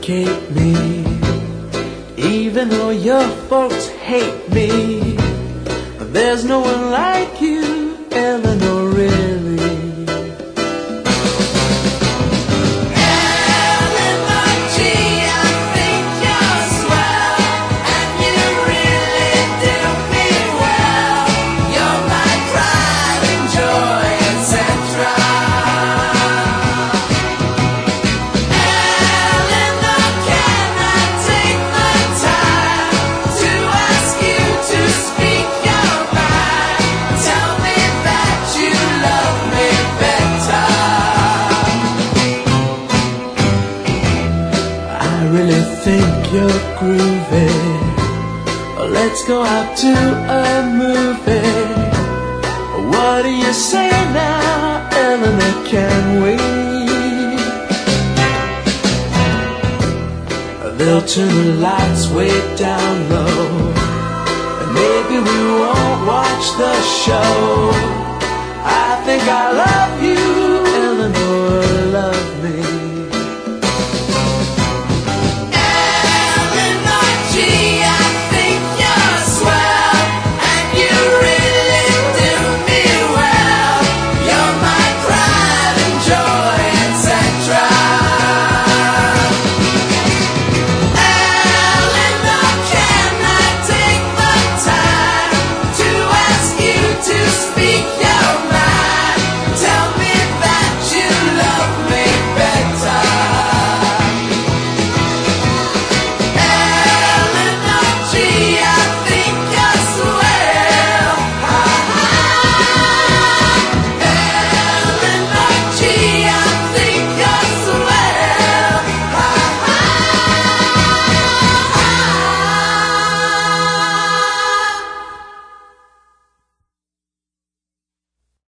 suffocate me. Even though your folks hate me, there's no one like you, Eleanor, really. I really think you're groovy. Let's go out to a movie. What do you say now, Eleanor, can we? They'll turn the lights way down low, and maybe we won't watch the show. I think I love